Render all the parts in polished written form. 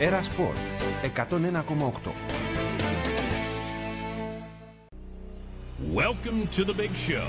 Era Sport 101,8. Welcome to the big show.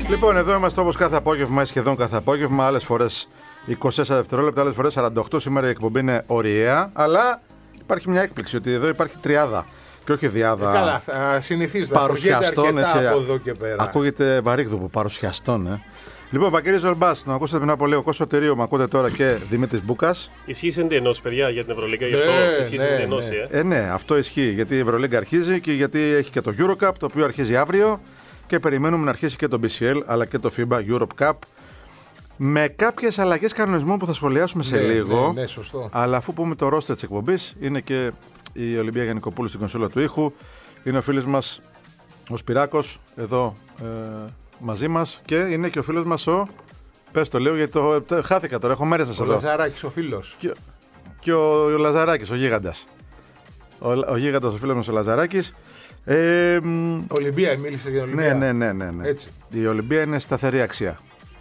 Λοιπόν, εδώ είμαστε όπως κάθε απόγευμα ή σχεδόν κάθε απόγευμα. Άλλες φορές 24 δευτερόλεπτα, άλλες φορές 48. Σήμερα η εκπομπή είναι ωριαία, αλλά υπάρχει μια έκπληξη ότι εδώ υπάρχει τριάδα και όχι διάδα. Καλά, συνηθίζεται. Παρουσιαστών, έτσι. Από εδώ και πέρα. Ακούγεται βαρύγδουπο, παρουσιαστών, Λοιπόν, Βαγγέλης Ζολμπάς, τον ακούσατε πριν από λίγο. Κώσο Σωτηρίου, με ακούτε τώρα και Δημήτρης Μπούκας. Ισχύει εντενώς, παιδιά, για την Ευρωλίγκα, γι' αυτό ισχύει εντενώς. Ναι, αυτό ισχύει, γιατί η Ευρωλίγκα αρχίζει και γιατί έχει και το EuroCup, το οποίο αρχίζει αύριο και περιμένουμε να αρχίσει και το BCL αλλά και το FIBA Europe Cup. Με κάποιες αλλαγές κανονισμών που θα σχολιάσουμε σε λίγο. Ναι, σωστό. Αλλά αφού πούμε το ρόστερ της εκπομπής, είναι και η Ολυμπία Γιαννικοπούλου στην κονσόλα του ήχου. Είναι ο φίλος μας ο Σπυράκος εδώ μαζί μας και είναι και ο φίλος μας ο. Πες το λέω γιατί χάθηκα τώρα, έχω μέρες να σε δω. Ο Λαζαράκης, ο φίλος. Και ο Λαζαράκης, ο γίγαντας. Ο γίγαντας, ο φίλος μας ο Λαζαράκης. Ολυμπία, μίλησε για Ολυμπία. Ναι. Έτσι. Η Ολυμπία είναι σταθερή αξία.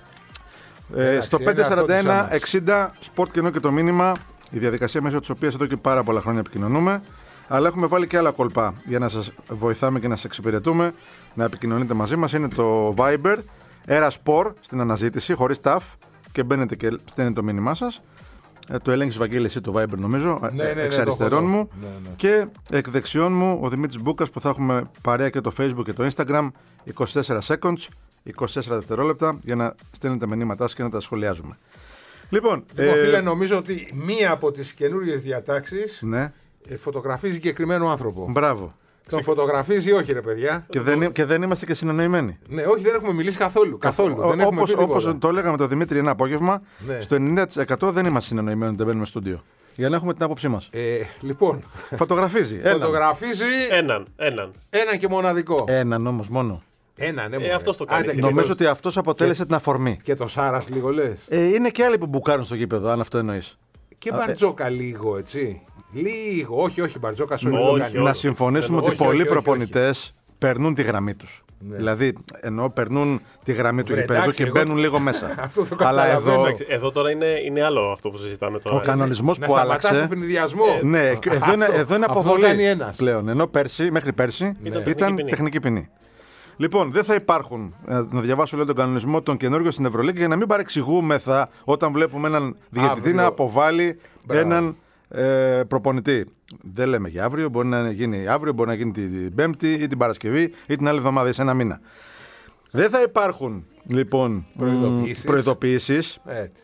Στο 541-60 Sport Κοινό και το μήνυμα, η διαδικασία μέσω της οποίας εδώ και πάρα πολλά χρόνια επικοινωνούμε, αλλά έχουμε βάλει και άλλα κόλπα για να σας βοηθάμε και να σας εξυπηρετούμε, να επικοινωνείτε μαζί μας. Είναι το Viber, Sport στην αναζήτηση, χωρίς TAF, και μπαίνετε και στέλνετε το μήνυμά σας. Το έλεγχες, Βαγγέλη, εσύ το Viber νομίζω, εξ αριστερών μου. Ναι. Και εκ δεξιών μου ο Δημήτρης Μπούκας, που θα έχουμε παρέα και το Facebook και το Instagram. 24 seconds, 24 δευτερόλεπτα για να στέλνετε μηνύματά σας και να τα σχολιάζουμε. Λοιπόν, φίλε, νομίζω ότι μία από τις καινούριες διατάξεις φωτογραφίζει συγκεκριμένο άνθρωπο. Μπράβο. Τον φωτογραφίζει, όχι ρε παιδιά. Και δεν είμαστε και συνεννοημένοι. Ναι, όχι, δεν έχουμε μιλήσει καθόλου. Όπως το έλεγαμε τον Δημήτρη ένα απόγευμα, στο 90% δεν είμαστε συνεννοημένοι, δεν μπαίνουμε στο στούντιο. Για να έχουμε την άποψή μας. Λοιπόν. Φωτογραφίζει. Φωτογραφίζει. Έναν και μοναδικό. Έναν όμως μόνο. Αυτός το κάνει. Νομίζω ότι αυτός αποτέλεσε την αφορμή. Και το Σάρας λίγο λες. Είναι και άλλοι που μπουκάρουν στο γήπεδο, αν αυτό εννοείς. Και Μπαρτζόκα λίγο, έτσι. Λίγο. Όχι, Μπαρτζόκα σου κάνει. Να συμφωνήσουμε ότι πολλοί προπονητές περνούν τη γραμμή τους. Ναι. Δηλαδή, εννοώ περνούν τη γραμμή του γηπέδου και μπαίνουν λίγο μέσα. Αυτό το αλλά εδώ τώρα είναι άλλο αυτό που συζητάμε τώρα. Ο κανονισμός που άλλαξε. Να ευνηδιασμό. Ναι, εδώ είναι αποβολή πλέον. Ενώ μέχρι πέρσι ήταν τεχνική ποινή. Λοιπόν, δεν θα υπάρχουν, να διαβάσω λίγο τον κανονισμό των καινούργιων στην Ευρωλίγκα για να μην παρεξηγούμεθα όταν βλέπουμε έναν διαιτητή να αποβάλει έναν προπονητή. Δεν λέμε για αύριο, μπορεί να γίνει αύριο, μπορεί να γίνει την Πέμπτη ή την Παρασκευή ή την άλλη εβδομάδα ή σε ένα μήνα. Δεν θα υπάρχουν λοιπόν προειδοποιήσεις.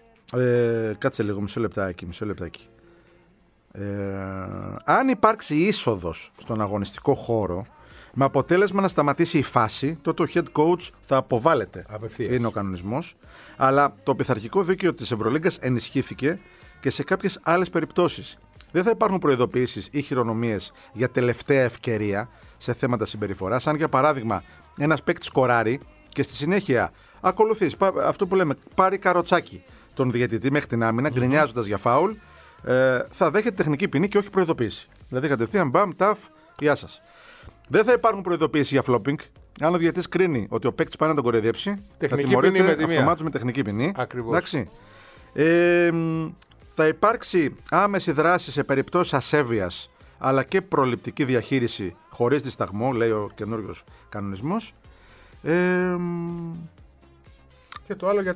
Κάτσε λίγο, μισό λεπτάκι. Αν υπάρξει είσοδος στον αγωνιστικό χώρο με αποτέλεσμα να σταματήσει η φάση, τότε ο head coach θα αποβάλλεται. Απευθείας. Είναι ο κανονισμός. Αλλά το πειθαρχικό δίκαιο της Ευρωλίγκας ενισχύθηκε και σε κάποιες άλλες περιπτώσεις. Δεν θα υπάρχουν προειδοποιήσεις ή χειρονομίες για τελευταία ευκαιρία σε θέματα συμπεριφοράς. Αν για παράδειγμα ένας παίκτης σκοράρει και στη συνέχεια ακολουθείς αυτό που λέμε, πάρει καροτσάκι τον διαιτητή μέχρι την άμυνα, γκρινιάζοντας για φάουλ, θα δέχεται τεχνική ποινή και όχι προειδοποίηση. Δηλαδή κατευθείαν μπαμ, ταφ, γεια σας. Δεν θα υπάρχουν προειδοποίησεις για φλόπινγκ. Αν ο διαιτητής κρίνει ότι ο παίκτης πάει να τον κοροϊδέψει, θα τιμωρείται αυτομάτως με τεχνική ποινή. Ακριβώς. Θα υπάρξει άμεση δράση σε περιπτώσεις ασέβειας, αλλά και προληπτική διαχείριση χωρίς δισταγμό, λέει ο καινούριος κανονισμός. Και το άλλο για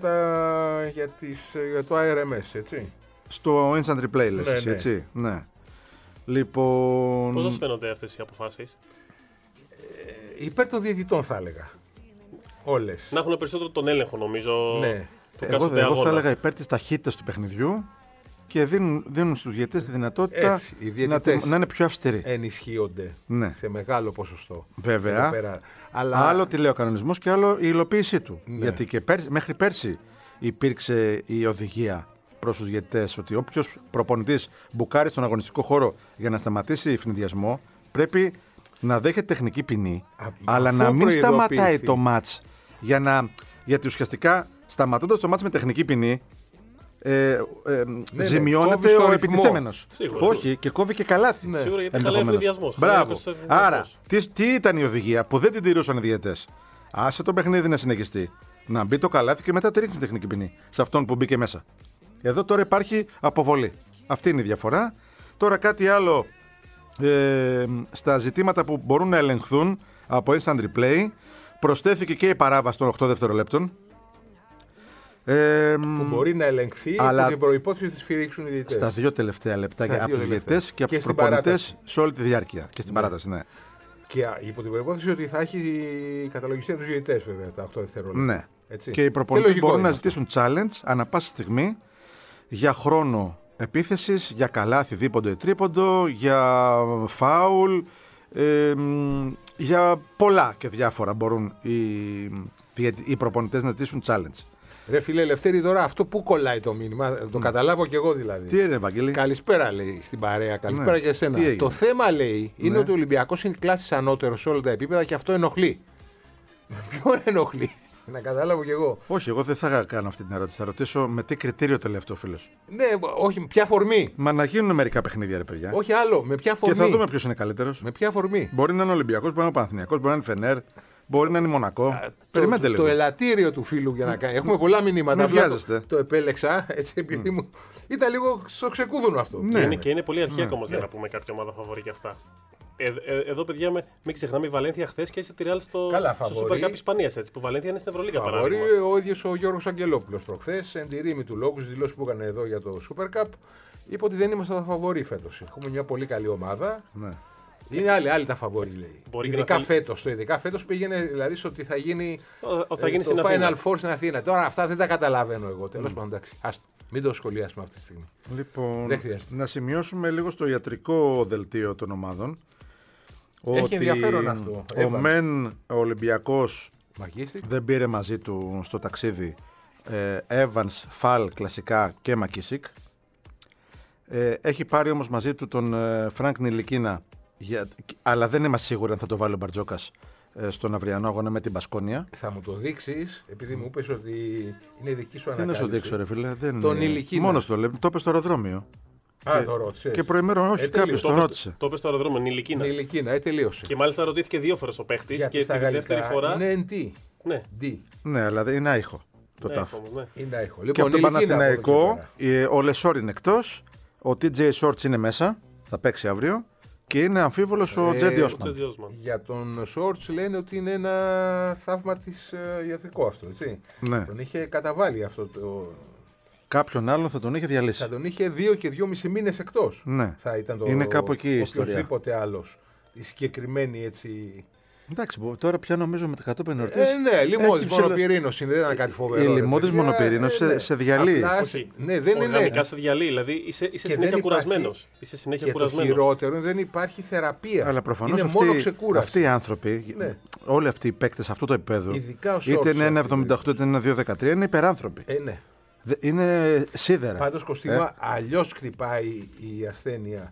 το ARMS, έτσι. Στο instant replay, λες, έτσι. Ναι. Λοιπόν... Πώς σας φαίνονται αυτές οι αποφάσεις? Υπέρ των διαιτητών θα έλεγα. Όλες. Να έχουν περισσότερο τον έλεγχο, νομίζω. Ναι. Εγώ θα έλεγα υπέρ της ταχύτητας του παιχνιδιού και δίνουν στους διαιτητές τη δυνατότητα να είναι πιο αυστηροί. Ενισχύονται σε μεγάλο ποσοστό. Βέβαια. Αλλά... Άλλο τι λέει ο κανονισμός και άλλο η υλοποίησή του. Ναι. Γιατί και μέχρι πέρσι υπήρξε η οδηγία προς τους διαιτητές ότι όποιος προπονητής μπουκάρει στον αγωνιστικό χώρο για να σταματήσει ευνηδιασμό πρέπει να δέχεται τεχνική ποινή, αλλά να μην σταματάει το μάτς. Γιατί ουσιαστικά σταματώντας το μάτς με τεχνική ποινή, ζημιώνεται ο επιτιθέμενος. Όχι, και κόβει και καλάθι. Ναι. Σίγουρα, γιατί χαλάει ο ευνηδιασμός. Μπράβο. Άρα, τι ήταν η οδηγία που δεν την τηρούσαν οι διαιτητές? Άσε το παιχνίδι να συνεχιστεί. Να μπει το καλάθι και μετά τη ρίχνει τεχνική ποινή σε αυτόν που μπήκε μέσα. Εδώ τώρα υπάρχει αποβολή. Αυτή είναι η διαφορά. Τώρα κάτι άλλο στα ζητήματα που μπορούν να ελεγχθούν από instant replay. Προσθέθηκε και η παράβαση των 8 δευτερολέπτων. Που μπορεί να ελεγχθεί από την προϋπόθεση ότι σφυρίξουν οι διαιτητές. Στα 2 τελευταία λεπτά από τους διαιτητές και από τους προπονητές σε όλη τη διάρκεια. Και στην παράταση, ναι. Και υπό την προϋπόθεση ότι θα έχει καταλογιστεί από τους διαιτητές, βέβαια, τα 8 δευτερόλεπτα. Ναι. Και οι προπονητές μπορούν να ζητήσουν challenge ανά πάσα στιγμή για χρόνο επίθεσης, για καλάθι δίποντο ή τρίποντο, για φάουλ, για πολλά και διάφορα μπορούν οι προπονητές να ζητήσουν challenge. Ρε φίλε Ελευθέρη, τώρα αυτό που κολλάει το μήνυμα, το καταλάβω κι εγώ δηλαδή. Τι είναι, Ευαγγέλη? Καλησπέρα, λέει στην παρέα, καλησπέρα και εσένα. Το θέμα, λέει, είναι ότι ο Ολυμπιακός είναι κλάσης ανώτερος σε όλα τα επίπεδα και αυτό ενοχλεί. Ποιον ενοχλεί? Να καταλάβω κι εγώ. Όχι, εγώ δεν θα κάνω αυτή την ερώτηση. Θα ρωτήσω με τι κριτήριο το λέει αυτό ο φίλος. Ναι, όχι, ποια φορμή. Μα να γίνουν μερικά παιχνίδια, ρε παιδιά. Όχι άλλο, με ποια φορμή. Και θα δούμε ποιος είναι καλύτερος. Με ποια φορμή. Μπορεί να είναι Ολυμπιακός, μπορεί να είναι Παναθηναϊκός, μπορεί να είναι Φενέρ, μπορεί να είναι Μονακό. Περιμένετε λίγο. Το ελαττήριο του φίλου για να κάνει. Έχουμε πολλά μηνύματα. Μην βιάζεστε. Το επέλεξα έτσι επειδή μου. Ήταν λίγο στο ξεκούδουνο αυτό. Ναι. Και είναι πολύ αρχαία όμως για να πούμε κάποια ομάδα φαβορί και αυτά. Εδώ, παιδιά, μην ξεχνάμε η Βαλένθια χθες και τη Real στο Super Cup Ισπανίας. Που Βαλένθια είναι στην Ευρωλίγα παράδειγμα. Ο ίδιος ο Γιώργος Αγγελόπουλος προχθές, εν τη ρήμη του λόγου, στις δηλώσεις που έκανε εδώ για το Super Cup, είπε ότι δεν είμαστε τα φαβορί φέτος. Έχουμε μια πολύ καλή ομάδα. Ναι. Είναι άλλοι τα φαβορί, λέει. Ειδικά φέτος πήγαινε δηλαδή στο ότι θα γίνει το Final Four στην Αθήνα. Τώρα αυτά δεν τα καταλαβαίνω εγώ. Τέλος πάντων, εντάξει. Μην το σχολιάσουμε αυτή τη στιγμή. Λοιπόν, να σημειώσουμε λίγο στο ιατρικό δελτίο των ομάδων. Έχει ενδιαφέρον αυτό. Ο Ολυμπιακός δεν πήρε μαζί του στο ταξίδι Evans, Fall κλασικά και Μακίσικ. Έχει πάρει όμως μαζί του τον Φρανκ Νιλικίνα, αλλά δεν είμαστε σίγουροι αν θα το βάλει ο Μπαρτζόκας στον αυριανό αγώνα με την Μπασκόνια. Θα μου το δείξεις, επειδή μου είπες ότι είναι δική σου ανακάλυψη. Τι να σου δείξω, ρε φίλε? Τον Νιλικίνα. Μόνος το λέει, το είπε στο αεροδρόμιο. Το ρώτησε. Και προημέρων, όχι, κάποιος τον ρώτησε. Το είπε στο αεροδρόμιο, Νιλικίνα, τελείωσε. Και μάλιστα ρωτήθηκε 2 φορές ο παίχτης και τη δεύτερη φορά. Είναι NT. Ναι, αλλά είναι άϊχο το τάφο. Είναι άϊχο. Και από τον Παναθηναϊκό, ο Λεσόρ είναι εκτός, ο TJ Shorts είναι μέσα, θα παίξει αύριο. Και είναι αμφίβολος ο Τζέντι Όσμαν. Για τον Σόρτς λένε ότι είναι ένα θαύμα της ιατρικό αυτό, έτσι. Ναι. Τον είχε καταβάλει αυτό το... Κάποιον άλλον θα τον είχε διαλύσει. Θα τον είχε 2 και 2,5 μήνες εκτός. Ναι. Θα ήταν είναι κάπου εκεί η ιστορία. Οποιοδήποτε άλλος. Η συγκεκριμένη έτσι... Εντάξει, τώρα πια νομίζω με τα κατόπιν εορτής. Ναι, λιμώδης μονοπυρήνος είναι, δεν ήταν κάτι φοβερό. Η λιμώδης μονοπυρήνος σε διαλύει. Ναι, δεν είναι. Οργανικά σε διαλύει, δηλαδή είσαι συνέχεια κουρασμένος. Και το χειρότερο δεν υπάρχει θεραπεία. Αλλά προφανώς είναι μόνο ξεκούραση. Αυτοί οι άνθρωποι, όλοι αυτοί οι παίκτες αυτού του επίπεδου, είτε είναι 1,78 είτε είναι 2,13, είναι υπεράνθρωποι. Ναι. Είναι σίδερα. Πάντως, Κωστίμα, αλλιώς χτυπάει η ασθένεια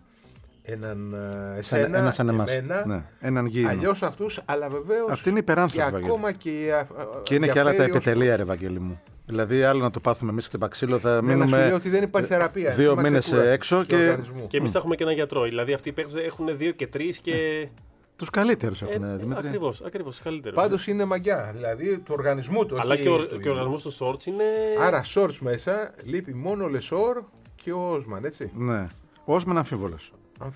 εσένα, έναν γήινο. Αλλιώς αυτούς, αλλά βεβαίως αυτή είναι υπεράνθρωπη, και ακόμα και είναι και άλλα τα επιτελεία, ρε Βαγγέλη μου. Δηλαδή, άλλο να το πάθουμε εμείς στην Παξίλο, θα μείνουμε. Να σου λέω ότι δεν υπάρχει θεραπεία. 2 μήνες έξω και εμείς θα έχουμε και ένα γιατρό. Δηλαδή, αυτοί οι παίκτες έχουν 2 και 3 και. Τους καλύτερους έχουν, Δημήτρη. Ακριβώς, καλύτερους. Πάντως είναι μαγιά, δηλαδή του οργανισμού του. Αλλά και ο οργανισμός του Σόρτς είναι. Άρα, Σόρτς μέσα, λείπει μόνο ο Λεσόρ και ο Όσμαν, έτσι. Ναι. Ο Όσμαν αμφίβολος.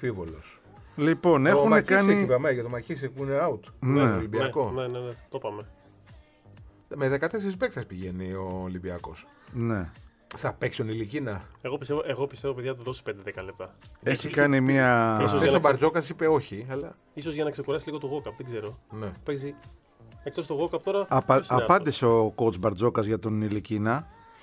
Λοιπόν, έχουμε κάνει. Είπαμε για το Μακίσικ που είναι out. Ναι, Ολυμπιακό. Ναι, το είπαμε. Με 14 παίκτες πηγαίνει ο Ολυμπιακός. Ναι. Θα παίξει ο Νιλικίνα. Εγώ πιστεύω, παιδιά, θα του δώσει 5-10 λεπτά. Έχει κάνει μια. Ο Μπαρτζόκας είπε όχι. Αλλά... ίσως για να ξεκουράσει λίγο το Γόκαπ, δεν ξέρω. Ναι. Παίζει. Εκτός το Γόκαπ τώρα. Απάντησε ο coach Μπαρτζόκας για τον Νιλικίνα.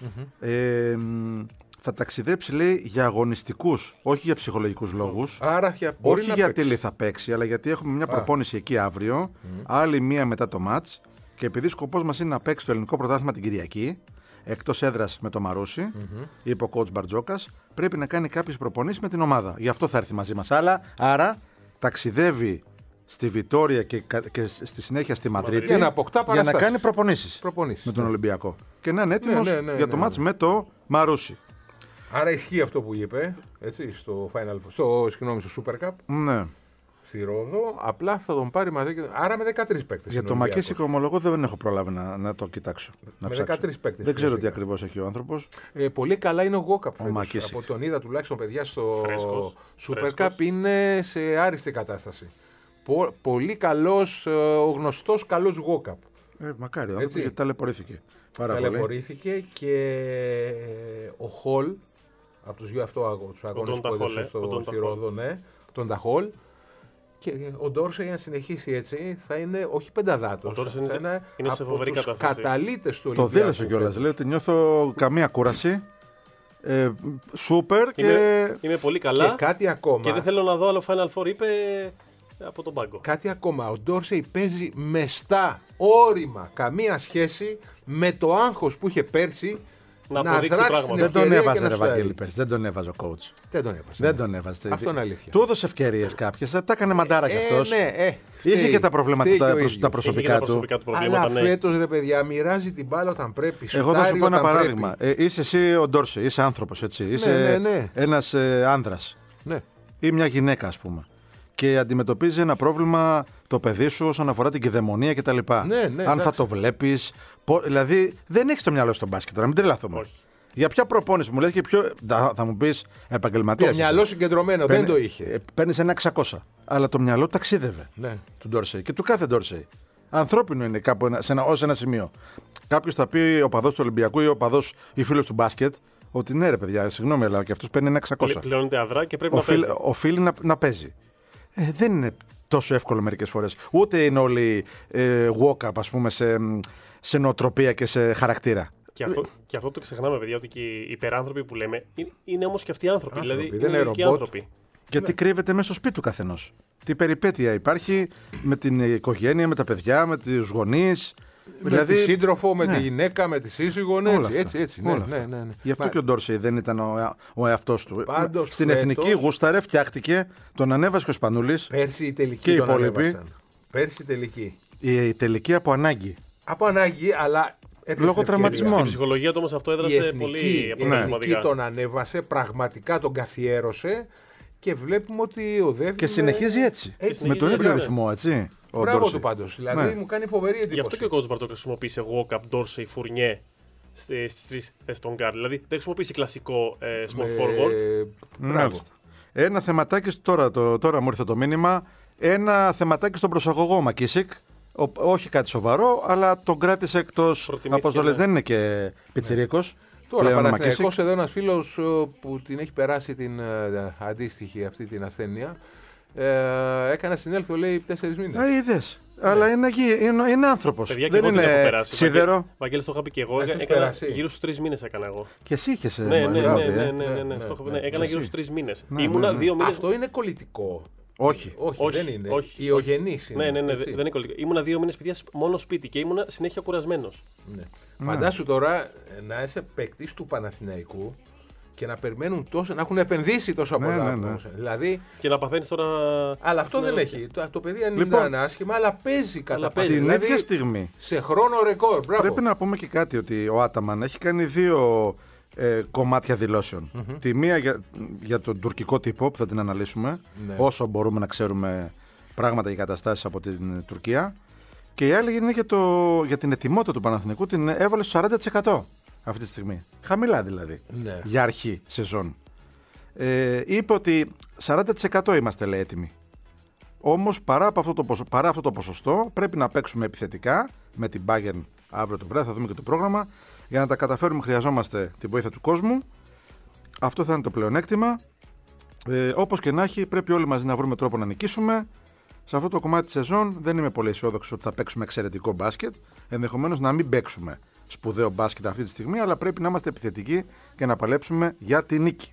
Θα ταξιδέψει, λέει, για αγωνιστικούς, όχι για ψυχολογικούς λόγους. Άρα όχι γιατί λέει θα παίξει, αλλά γιατί έχουμε μια προπόνηση εκεί αύριο, άλλη μία μετά το μάτς. Και επειδή σκοπός μας είναι να παίξει το ελληνικό πρωτάθλημα την Κυριακή, εκτός έδρας με το Μαρούσι, είπε ο coach Μπαρτζόκας, πρέπει να κάνει κάποιες προπονήσεις με την ομάδα. Γι' αυτό θα έρθει μαζί μας. Άρα ταξιδεύει στη Βιτόρια και στη συνέχεια στη Μαδρίτη για να κάνει προπονήσεις με τον Ολυμπιακό. Και να είναι έτοιμος για το μάτς με το Μαρούσι. Άρα ισχύει αυτό που είπε, έτσι, στο Super Cup. Ναι. Στη Ρόδο, απλά θα τον πάρει μαζί. Άρα με 13 παίκτες. Για το Μακίσικ, ομολογώ, δεν έχω προλάβει να το κοιτάξω. Με 13 παίκτες. Δεν ξέρω τι ακριβώς έχει ο άνθρωπος. Πολύ καλά είναι ο Γόκαπ. Από τον είδα τουλάχιστον, παιδιά, στο Super Cup είναι σε άριστη κατάσταση. Πολύ καλός, ο γνωστός καλός Γόκαπ. Μακάρι, γιατί ταλαιπωρήθηκε. Ταλαιπωρήθηκε και ο Χολ, από τους δύο αγώνες που έδωσε στο Θηρόδο, τον Ταχόλ. Και ο Ντόρσεϊ, αν συνεχίσει έτσι, θα είναι όχι πενταδάτος. Θα είναι σε φοβερή κατάσταση. Καταλύτες του Ολυμπιακού. Το δήλωσε κιόλας. Λέει ότι νιώθω καμία κούραση. Σούπερ είμαι πολύ καλά. Και κάτι ακόμα. Και δεν θέλω να δω άλλο Final Four, είπε από τον πάγκο. Κάτι ακόμα. Ο Ντόρσεϊ παίζει μεστά, όρημα, καμία σχέση με το άγχος που είχε πέρσι. Να δράξει πράγματα. Δεν τον έβαζε, ρε Βαγγέλη, πέρσι. Δεν τον έβαζε ο coach. Δεν τον έβαζε. Αυτό είναι αλήθεια. Του έδωσε ευκαιρίες κάποιες. Τα έκανε μαντάρα κι αυτός. Είχε και τα προβλήματα τα προσωπικά του. Αλλά φέτος, ρε παιδιά, μοιράζει την μπάλα όταν πρέπει. Εγώ θα σου πω ένα παράδειγμα. Είσαι εσύ ο Ντόρσεϊ, είσαι άνθρωπος, έτσι. Είσαι ένας άνδρας. Ή μια γυναίκα, ας πούμε. Και αντιμετωπίζει ένα πρόβλημα το παιδί σου όσον αφορά την κυδαιμονία κτλ. Αν θα το βλέπεις. Δηλαδή δεν έχεις το μυαλό στο μπάσκετ, να μην τρελαθούμε. Για ποια προπόνηση μου λες και ποιο. Θα μου πεις επαγγελματίας. Το μυαλό συγκεντρωμένο δεν το είχε. Παίρνεις ένα 600. Αλλά το μυαλό ταξίδευε του Ντόρσεϊ και του κάθε Ντόρσεϊ. Ανθρώπινο είναι κάπου ως ένα σημείο. Κάποιος θα πει ο παδός του Ολυμπιακού ή ο παδός ή φίλος του μπάσκετ. Ότι ναι, ρε παιδιά, συγγνώμη, αλλά και αυτός παίρνει ένα 600. Πληρώνεται αδρά και πρέπει να παίζει. Οφείλει να παίζει. Δεν είναι τόσο εύκολο μερικές φορές. Ούτε είναι όλοι walk-up, ας πούμε, σε νοοτροπία και σε χαρακτήρα. Και αυτό το ξεχνάμε, παιδιά, ότι και οι υπεράνθρωποι που λέμε είναι όμως και αυτοί οι άνθρωποι. Δηλαδή δεν είναι ρομπότ. άνθρωποι. Και τι κρύβεται μέσα στο σπίτι του καθενός. Τι περιπέτεια υπάρχει με την οικογένεια, με τα παιδιά, με τους γονείς. Με τη σύντροφο, με τη γυναίκα, με τη σύζυγο. Έτσι. Ναι. Γι' αυτό και ο Ντόρσεϊ δεν ήταν ο εαυτός του. Πάντως, στην εθνική γούσταρε, φτιάχτηκε, τον ανέβασε και ο Σπανούλης. Πέρσι η τελική και τον ανέβασαν. Πέρσι η τελική. Η τελική από ανάγκη. Από ανάγκη, αλλά λόγω τραυματισμών. Στην ψυχολογία του όμως αυτό έδρασε πολύ αποτελεσματικά. Η τον ανέβασε, πραγματικά τον καθιέρωσε και βλέπουμε ότι οδεύει. Και συνεχίζει έτσι. Με τον ίδιο ρυθμό, έτσι. Μπράβο του πάντως. Δηλαδή μου κάνει φοβερή εντύπωση. Γι' αυτό και ο coach Μπαρτόκ χρησιμοποίησε walk-up, Dorsey, Fournier στις τρεις θέσεις των guard. Δηλαδή δεν χρησιμοποίησε κλασικό small forward. Μάλιστα. Ένα θεματάκι τώρα μου ήρθε το μήνυμα. Ένα θεματάκι στον προσαγωγό Μακίσικ. Όχι κάτι σοβαρό, αλλά τον κράτησε εκτός αποστολές. Δεν είναι και πιτσιρίκος. Τώρα Παναθηναϊκός εδώ ένας φίλος που την έχει περάσει την αντίστοιχη αυτή την ασθένεια. Έκανε συνέλθω, λέει, 4 μήνες. Είδες. Αλλά είναι άνθρωπος. Παιδιά, δεν είναι σίδερο. Βαγγέλη, το είχα πει και εγώ. Έκανα γύρω στους 3 μήνες έκανα εγώ. Και εσύ είχες. Ναι. Έκανα γύρω στους 3 μήνες. Ήμουνα 2 μήνες. Αυτό είναι κολλητικό. Όχι, δεν είναι. Ιογενής είναι. Ναι, δεν είναι κολλητικό. Ήμουνα 2 μήνες, παιδιά, μόνο σπίτι και ήμουνα συνέχεια κουρασμένος. Φαντάσου τώρα να είσαι παίκτης του Παναθηναϊκού και να περιμένουν τόσο, να έχουν επενδύσει τόσο πολλά. Δηλαδή, και να παθαίνεις τώρα. Αλλά αυτό δεν έχει. Το παιδί αν είναι άσχημα, αλλά παίζει κατά πάσα. Την ίδια στιγμή. Σε χρόνο ρεκόρ. Πρέπει να πούμε και κάτι, ότι ο Άταμαν έχει κάνει 2 κομμάτια δηλώσεων. Τη μία για τον τουρκικό τύπο που θα την αναλύσουμε, όσο μπορούμε να ξέρουμε πράγματα και καταστάσεις από την Τουρκία. Και η άλλη είναι για την ετοιμότητα του Παναθηναϊκού, την έβαλε στο 40% αυτή τη στιγμή. Χαμηλά δηλαδή, για αρχή σεζόν. Είπε ότι 40% είμαστε, λέει, έτοιμοι. Όμως παρά αυτό το ποσοστό πρέπει να παίξουμε επιθετικά με την Bayern αύριο το βράδυ, θα δούμε και το πρόγραμμα. Για να τα καταφέρουμε χρειαζόμαστε τη βοήθεια του κόσμου. Αυτό θα είναι το πλεονέκτημα. Όπως και να έχει, πρέπει όλοι μαζί να βρούμε τρόπο να νικήσουμε. Σε αυτό το κομμάτι της σεζόν δεν είμαι πολύ αισιόδοξος ότι θα παίξουμε εξαιρετικό μπάσκετ. Ενδεχομένως να μην παίξουμε σπουδαίο μπάσκετ αυτή τη στιγμή, αλλά πρέπει να είμαστε επιθετικοί και να παλέψουμε για τη νίκη.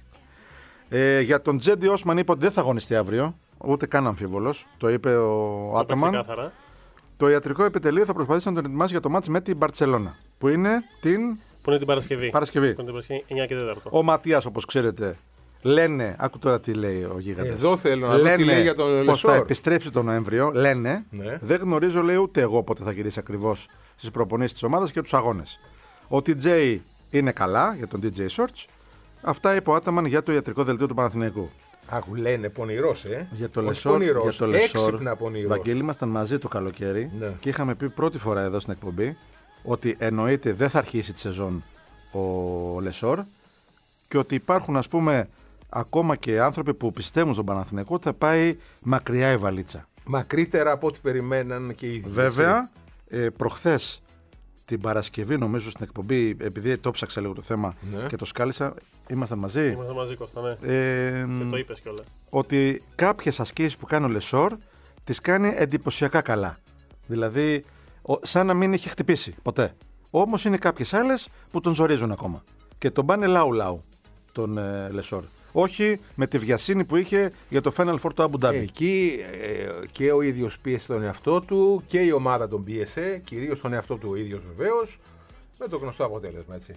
Για τον Τζέντι Όσμαν είπε ότι δεν θα αγωνιστεί αύριο, ούτε καν αμφίβολος. Το είπε ο Άταμαν. Το ιατρικό επιτελείο θα προσπαθήσει να τον ετοιμάσει για το μάτς με την Μπαρτσελώνα, που είναι την Παρασκευή. Παρασκευή. 9 και 4. Ο Ματίας, όπως ξέρετε, λένε. Άκου τώρα τι λέει ο γίγαντας. Εδώ θέλω να δω τι λέει για τον Λεσόρ. Πως θα επιστρέψει τον Νοέμβριο. Λένε. Δεν γνωρίζω, λέει, ούτε εγώ πότε θα γυρίσει ακριβώς στις προπονήσεις της ομάδας και τους αγώνες. Ο TJ είναι καλά για τον DJ Shorts. Αυτά είπε ο Άταμαν για το ιατρικό δελτίο του Παναθηναϊκού. Άκου, λένε πονηρός, Για το Λεσόρ, έξυπνα πονηρός. Βαγγέλη, ήμασταν μαζί το καλοκαίρι και είχαμε πει πρώτη φορά εδώ στην εκπομπή ότι εννοείται δεν θα αρχίσει τη σεζόν ο Λεσόρ και ότι υπάρχουν, ας πούμε, ακόμα και άνθρωποι που πιστεύουν στον Παναθηναϊκό ότι θα πάει μακριά η βαλίτσα. Μακρύτερα από ό,τι περιμέναν και οι ίδιοι. Βέβαια, προχθές την Παρασκευή, νομίζω στην εκπομπή, επειδή το ψάξα λίγο το θέμα και το σκάλισα, ήμασταν μαζί. Ήμασταν μαζί, Κώστα, ναι. Και το είπες κιόλας. Ότι κάποιες ασκήσεις που κάνει ο Λεσόρ τις κάνει εντυπωσιακά καλά. Δηλαδή, σαν να μην είχε χτυπήσει ποτέ. Όμως είναι κάποιες άλλες που τον ζορίζουν ακόμα. Και τον πάνε λαού-λαού τον Λεσόρ. Όχι με τη βιασύνη που είχε για το Final Four του Αμπου Ντάμπι. Εκεί και ο ίδιος πίεσε τον εαυτό του και η ομάδα τον πίεσε, κυρίως τον εαυτό του ο ίδιος βεβαίως, με το γνωστό αποτέλεσμα, έτσι.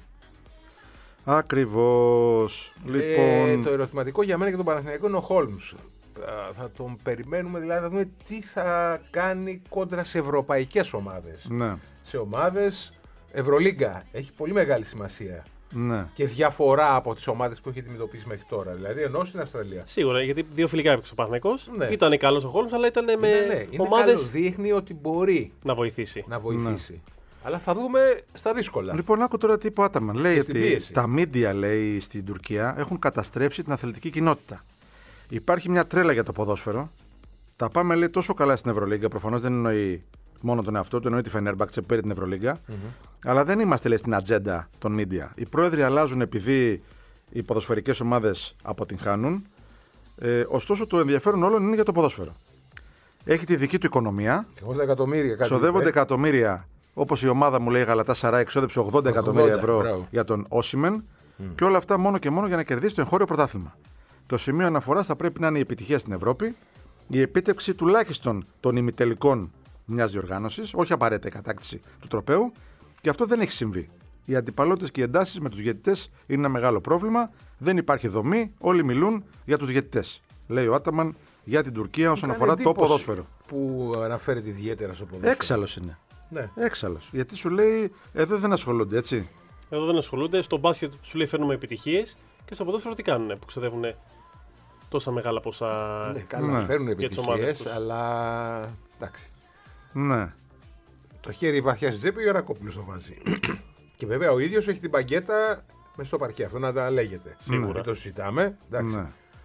Ακριβώς. Λοιπόν... Το ερωτηματικό για μένα και τον Παναθηναϊκό είναι ο Χόλμς. Θα τον περιμένουμε, δηλαδή θα δούμε τι θα κάνει κόντρα σε ευρωπαϊκές ομάδες. Ναι. Σε ομάδες Ευρωλίγκα. Έχει πολύ μεγάλη σημασία. Ναι. Και διαφορά από τις ομάδες που έχει αντιμετωπίσει μέχρι τώρα. Δηλαδή ενώ στην Αυστραλία. Σίγουρα, γιατί δύο φιλικά έπαιξε ο Παναθηναϊκός. Ναι. Ήταν καλός ο Χόλμς, αλλά ήταν με ομάδες. Δείχνει ότι μπορεί να βοηθήσει. Ναι. Αλλά θα δούμε στα δύσκολα. Λοιπόν, άκου τώρα τι είπε ο Άταμαν. Λέει ότι τα μίντια, λέει, στην Τουρκία έχουν καταστρέψει την αθλητική κοινότητα. Υπάρχει μια τρέλα για το ποδόσφαιρο. Τα πάμε, λέει, τόσο καλά στην Ευρωλίγκα. Προφανώς δεν εννοεί μόνο τον εαυτό του, εννοεί τη Φενέρμπαχτσε που πήρε την Ευρωλίγκα. Αλλά δεν είμαστε, λέει, στην ατζέντα των μίντια. Οι πρόεδροι αλλάζουν επειδή οι ποδοσφαιρικές ομάδες αποτυγχάνουν. Ωστόσο, το ενδιαφέρον όλων είναι για το ποδόσφαιρο. Έχει τη δική του οικονομία. Ξοδεύονται εκατομμύρια. Όπως η ομάδα μου, λέει, η Γαλατάσαράι, εξόδεψε 80 εκατομμύρια ευρώ για τον Όσιμεν. Και όλα αυτά μόνο και μόνο για να κερδίσει το εγχώριο πρωτάθλημα. Το σημείο αναφοράς θα πρέπει να είναι η επιτυχία στην Ευρώπη, η επίτευξη τουλάχιστον των ημιτελικών μιας διοργάνωσης, όχι απαραίτητα η κατάκτηση του τροπαίου, και αυτό δεν έχει συμβεί. Οι αντιπαλότητες και οι εντάσεις με τους διαιτητές είναι ένα μεγάλο πρόβλημα, δεν υπάρχει δομή, όλοι μιλούν για τους διαιτητές. Λέει ο Άταμαν για την Τουρκία όσον αφορά το ποδόσφαιρο. Που αναφέρεται ιδιαίτερα στο ποδόσφαιρο. Έξαλλος είναι. Ναι. Έξαλλος. Γιατί σου λέει εδώ δεν ασχολούνται, έτσι. Εδώ δεν ασχολούνται. Στο μπάσκετ σου λέει φέρνουμε επιτυχίες και στο ποδόσφαιρο τι κάνουν που ξοδεύουν τόσα μεγάλα ποσά. Ναι, καλά, φέρνουν επιτυχίες, αλλά εντάξει. Ναι. Το χέρι βαθιά στη τσέπη ο Ιωαννακόπουλος το βάζει. Και βέβαια ο ίδιος έχει την παγκέτα μέσα στο παρκέ. Αυτό να τα λέγεται. Σίγουρα. Δεν το συζητάμε. Εντάξει. Ναι.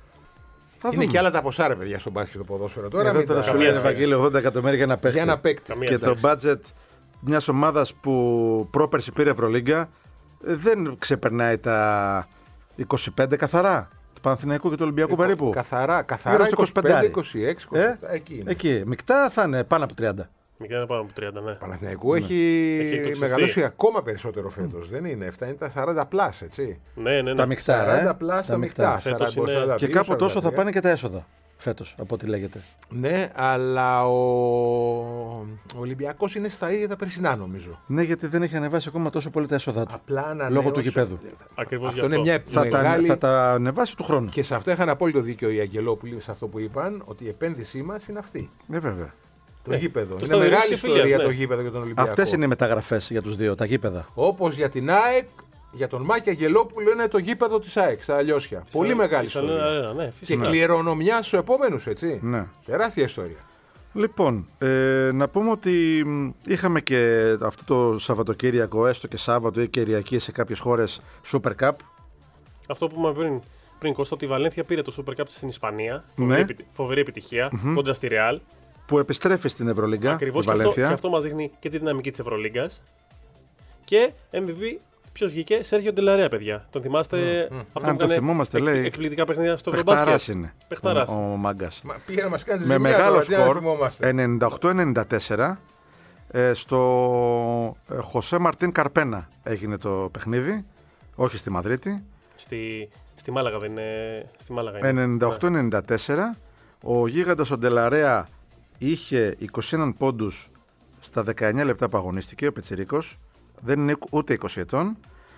Είναι και άλλα τα ποσά, ρε παιδιά, στο μπάσκετ το ποδόσφαιρο. Τώρα τώρα σου λέει Ευαγγέλιο 80 εκατομμύρια για ένα παίκτη. Και το budget μιας ομάδας που πρόπερση πήρε Ευρωλίγκα δεν ξεπερνάει τα 25 καθαρά. Του Παναθηναϊκού και του Ολυμπιακού περίπου. Καθαρά 25, 26, 27. Εκεί είναι. Εκεί. Μεικτά θα είναι πάνω από 30. Μικρά είναι πάνω από 30, ναι. Παναθηναϊκού έχει μεγαλώσει ακόμα περισσότερο φέτος. Δεν είναι. Αυτά είναι τα 40 πλάς, έτσι. Ναι. Τα μεικτά. 40 πλάς τα μεικτά. Και κάπου τόσο θα πάνε και τα έσοδα φέτος, από ό,τι λέγεται. Ναι, αλλά ο Ολυμπιακός είναι στα ίδια τα περσινά, νομίζω. Ναι, γιατί δεν έχει ανεβάσει ακόμα τόσο πολύ τα έσοδα του. Λόγω του γηπέδου. Ακριβώς αυτό είναι μια μεγάλη... θα τα ανεβάσει του χρόνου. Και σε αυτό είχαν απόλυτο δίκιο οι Αγγελόπουλοι, σε αυτό που είπαν, ότι η επένδυσή μας είναι αυτή. Βέβαια. Το γήπεδο. Είναι μεγάλη ιστορία το γήπεδο για τον Ολυμπιακό. Αυτές είναι οι μεταγραφές για τους δύο, τα γήπεδα. Όπως για την ΑΕΚ, για τον Μάκη Αγγελόπουλο είναι το γήπεδο της ΑΕΚ στα Αλλιώσια. Πολύ μεγάλη ιστορία. Ναι, και κληρονομιά στους επόμενους, έτσι. Ναι. Τεράστια ιστορία. Λοιπόν, να πούμε ότι είχαμε και αυτό το Σαββατοκύριακο, έστω και Σάββατο ή Κυριακή σε κάποιες χώρες Super Cup. Αυτό που είπαμε πριν Κώστα, ότι η Βαλένθια πήρε το Super Cup στην Ισπανία. Φοβερή επιτυχία κόντρα στη Real. Που επιστρέφει στην Ευρωλίγκα. Ακριβώς, και αυτό μας δείχνει και τη δυναμική της Ευρωλίγκας. Και MVP, ποιος βγήκε, Σέργιο Ντελαρέα, παιδιά. Τον θυμάστε? Αυτό που έκανε εκπληκτικά παιχνίδια στο Ευρωμπάσκετ. Είναι ο Μάγκας. Πήγε να μας κάνει με μεγάλο σκορ 98-94 στο Χωσέ Μαρτίν Καρπένα έγινε το παιχνίδι. Όχι στη Μαδρίτη. Στη Μάλαγα δεν είναι. 98-94. Ο γίγαντας ο Ντελαρέα είχε 21 πόντους στα 19 λεπτά που αγωνίστηκε, ο Πετσιρίκος. Δεν είναι ούτε 20 ετών.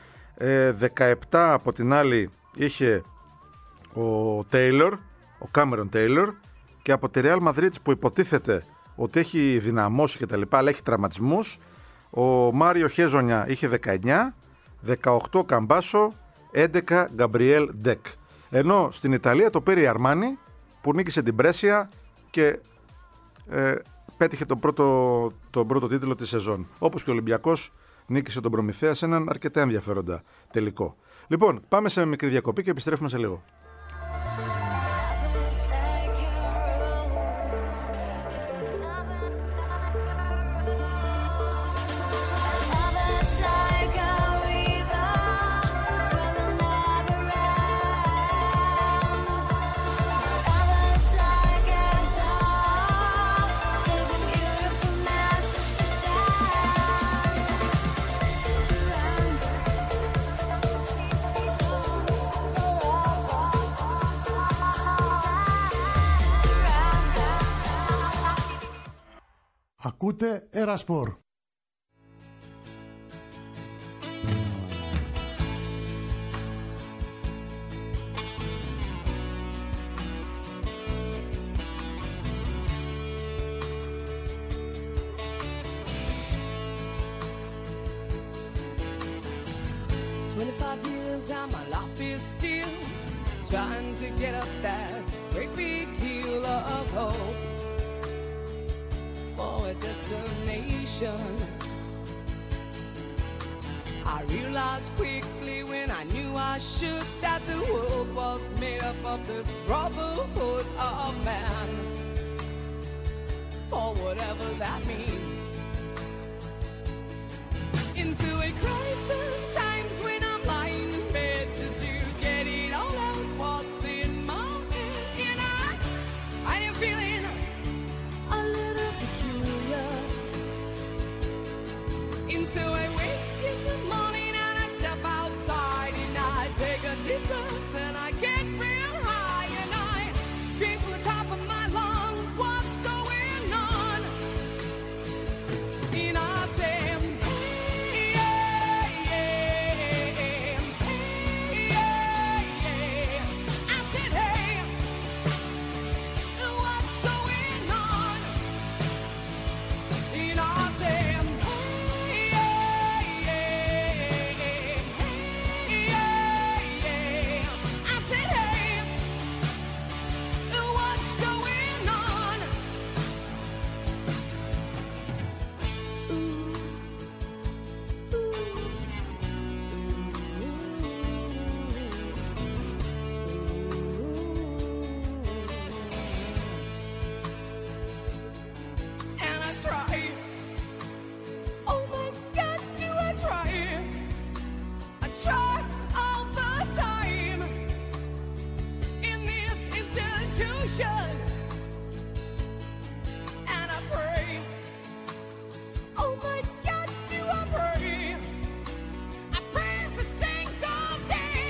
17 από την άλλη είχε ο Τέιλορ, ο Κάμερον Τέιλορ, και από τη Real Madrid που υποτίθεται ότι έχει δυναμώσει και τα λοιπά, αλλά έχει τραυματισμούς, ο Μάριο Χέζονια είχε 19, 18 Καμπάσο, 11 Γκαμπριέλ Ντεκ. Ενώ στην Ιταλία το πήρε η Αρμάνι που νίκησε την Πρέσια και πέτυχε τον πρώτο τίτλο της σεζόν. Όπως και ο Ολυμπιακός νίκησε τον Προμηθέα σε έναν αρκετά ενδιαφέροντα τελικό. Λοιπόν, πάμε σε μικρή διακοπή και επιστρέφουμε σε λίγο. Ακούτε Ερασπορ. Trying to get up that great big hill of hope for a destination. I realized quickly when I knew I should that the world was made up of this brotherhood of man, for whatever that means. Into a crisis times when I'm lying in bed just to get it all out. What's in my head, and I am feeling a little peculiar. And so I wake in the morning and I step outside and I take a deep breath and I get real high and I scream from the top of my lungs, what's going on? And I say, and I pray, oh my God, do I pray every single day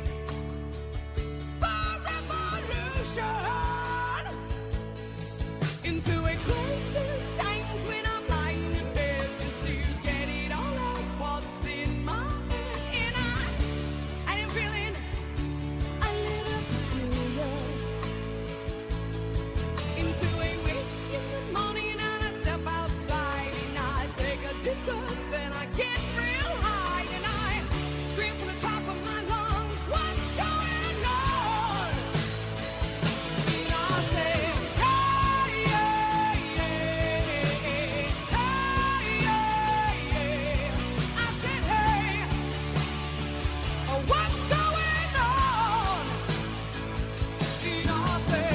for revolution. Into a crisis times when I'm lying in bed just to get it all out what's in my head, and I am feeling a little peculiar. Into a wake in the morning and I step outside and I take a deep breath and I get real high and I scream from the top of my lungs, what's going on? And I say, hey, yeah, yeah, hey, yeah, yeah. I said, hey, what's going on? And I say,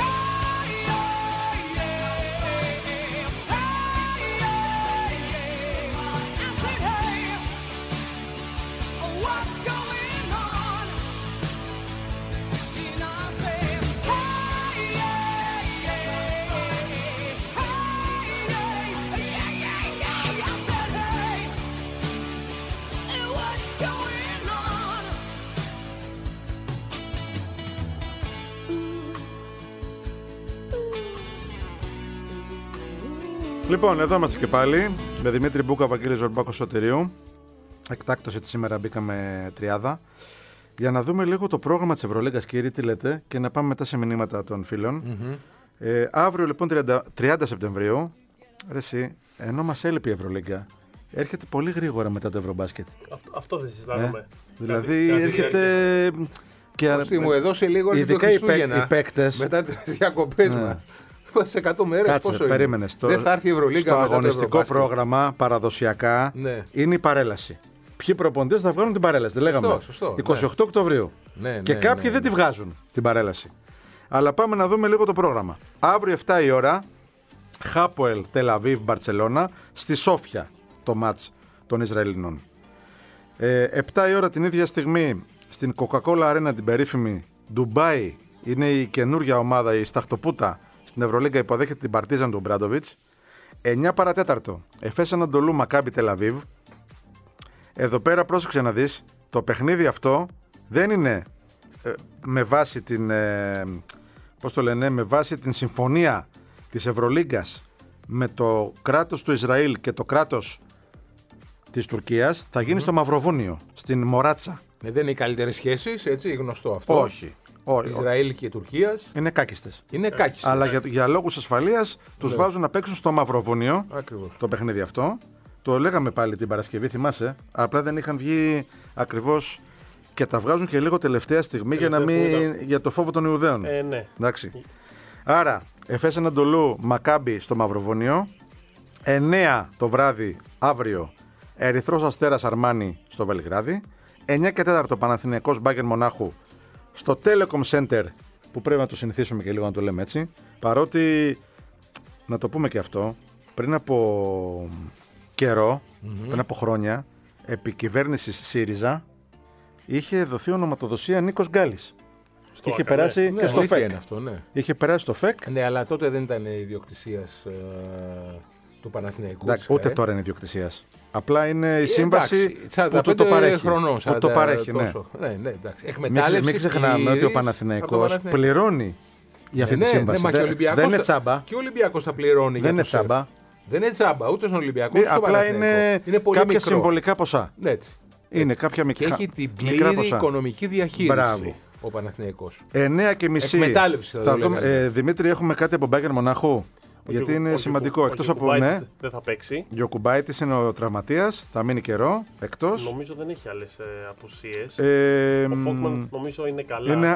Λοιπόν, εδώ είμαστε και πάλι με Δημήτρη Μπούκα, Βαγγέλη Ζορμπάκο, Σωτηρίου. Εκτάκτως έτσι σήμερα μπήκαμε τριάδα για να δούμε λίγο το πρόγραμμα της Ευρωλίγκας, κύριε, τι λέτε, και να πάμε μετά σε μηνύματα των φίλων. Αύριο λοιπόν 30 Σεπτεμβρίου, ρε εσύ, ενώ μας έλειπε η Ευρωλίγκα, έρχεται πολύ γρήγορα μετά το Ευρωμπάσκετ. Αυτό δεν συζητάμε. Δηλαδή έρχεται... Και μου έδωσε λίγο ειδικά οι παίκτες μετά τις διακοπές μας. Σε 100 μέρες. Κάτσε, περίμενες. Δεν θα έρθει η Ευρωλίγκα. Στο αγωνιστικό πρόγραμμα παραδοσιακά είναι η παρέλαση. Ποιοι προπονητές θα βγάλουν την παρέλαση, δεν λέγαμε. Σωστό, 28 Οκτωβρίου. Και κάποιοι δεν τη βγάζουν την παρέλαση. Αλλά πάμε να δούμε λίγο το πρόγραμμα. Αύριο 7 η ώρα, Χάποελ Τελαβίβ Μπαρτσελώνα, στη Σόφια το μάτς των Ισραηλινών. 7 η ώρα την ίδια στιγμή, στην Coca-Cola Arena, την περίφημη Ντουμπάι, είναι η καινούργια ομάδα, η Σταχτοπούτα, στην Ευρωλίγκα, υποδέχεται την Παρτίζαν του Μπράντοβιτς. 9 παρατέταρτο, Εφές Ανατολού Μακάμπι Τελαβίβ. Εδώ πέρα πρόσεξε να δεις, το παιχνίδι αυτό δεν είναι με βάση την, με βάση την συμφωνία της Ευρωλίγκας με το κράτος του Ισραήλ και το κράτος της Τουρκίας θα γίνει στο Μαυροβούνιο, στην Μοράτσα. Δεν είναι οι καλύτερες σχέσεις, έτσι, γνωστό αυτό. Όχι. Ισραήλ και Τουρκίας. Είναι κάκιστες. Αλλά για λόγους ασφαλείας τους βάζουν να παίξουν στο Μαυροβούνιο. Ακριβώς. Το παιχνίδι αυτό. Το λέγαμε πάλι την Παρασκευή, θυμάσαι. Απλά δεν είχαν βγει ακριβώς και τα βγάζουν και λίγο τελευταία στιγμή για το φόβο των Ιουδαίων. Ναι. Εντάξει. Άρα, Εφές Ανατολού, Μακάμπι στο Μαυροβούνιο. 9 το βράδυ αύριο, Ερυθρός Αστέρας Αρμάνι στο Βελιγράδι. 9 και 4 Παναθηναϊκός Μπάγερν Μονάχου στο Telecom Center, που πρέπει να το συνηθίσουμε και λίγο να το λέμε έτσι. Παρότι, να το πούμε και αυτό, πριν από καιρό, πριν από χρόνια, επί κυβέρνησης ΣΥΡΙΖΑ, είχε δοθεί ονοματοδοσία Νίκος Γκάλης. Και είχε περάσει και στο ΦΕΚ. Είχε περάσει στο ΦΕΚ. Ναι, αλλά τότε δεν ήταν ιδιοκτησίας του Παναθηναϊκού. Ούτε τώρα είναι ιδιοκτησίας. Απλά είναι η σύμβαση που το παρέχει. Χρονών, που το παρέχει, ναι. Μην ξεχνάμε ότι ο Παναθηναϊκός πληρώνει για αυτή τη σύμβαση. Δεν είναι τσάμπα. Και ο Ολυμπιακός θα πληρώνει. Δεν είναι τσάμπα. Δεν είναι τσάμπα, ούτε στον Ολυμπιακό. Απλά είναι κάποια συμβολικά ποσά. Έτσι. Είναι κάποια μικρά ποσά. Και έχει την πλήρη οικονομική διαχείριση. Μπράβο. Ο Παναθηναϊκός. 9:30. Εκμετάλλευση θα δούμε. Δημήτρη, έχουμε κάτι από Μπάγερν Μονάχου. Γιατί είναι σημαντικό. Εκτός από. Ναι, δεν θα παίξει. Ο Κουμπάιτης είναι ο τραυματίας. Θα μείνει καιρό εκτός. Νομίζω δεν έχει άλλες απουσίες. Ο Φόκμαν νομίζω είναι καλά. Είναι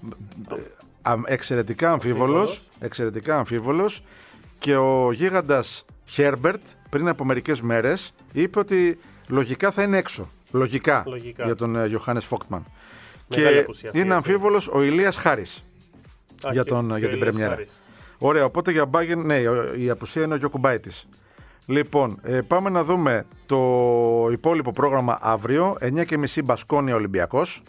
εξαιρετικά αμφίβολος. Και ο γίγαντας Χέρμπερτ πριν από μερικές μέρες είπε ότι λογικά θα είναι έξω. Λογικά. Για τον Ιωάννης Φόκτμαν. Και είναι αμφίβολος ο Ηλίας Χάρης για την πρεμιέρα. Ωραία, οπότε για Bayern, ναι, η απουσία είναι ο Γιοκουμπάιτης. Λοιπόν, πάμε να δούμε το υπόλοιπο πρόγραμμα αύριο. 9:30 Μπασκόνια Ολυμπιακός.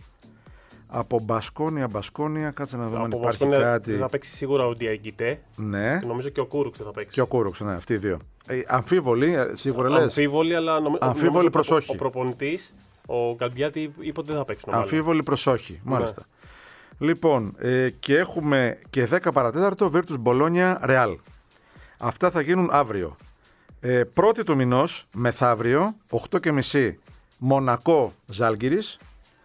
Από Μπασκόνια, κάτσε να δούμε αν υπάρχει κάτι. Δεν θα παίξει σίγουρα ο Διαγκητέ. Ναι. Νομίζω και ο Κούρουξ θα παίξει. Και ο Κούρουξ, ναι, αυτοί οι δύο. Αμφίβολοι, σίγουρα λες. Αμφίβολοι, αλλά αμφίβολοι προς όχι. Ο προπονητής, ο Γκαλμπιάτη, είπε ότι δεν θα παίξουν. Αμφίβολοι προς όχι, μάλιστα. Ναι. Λοιπόν, και έχουμε και 10 παρατέταρτο Virtus Bologna Real. Αυτά θα γίνουν αύριο. Πρώτη του μηνός, μεθαύριο, 8:30 Μονακό Ζάλγκιρις.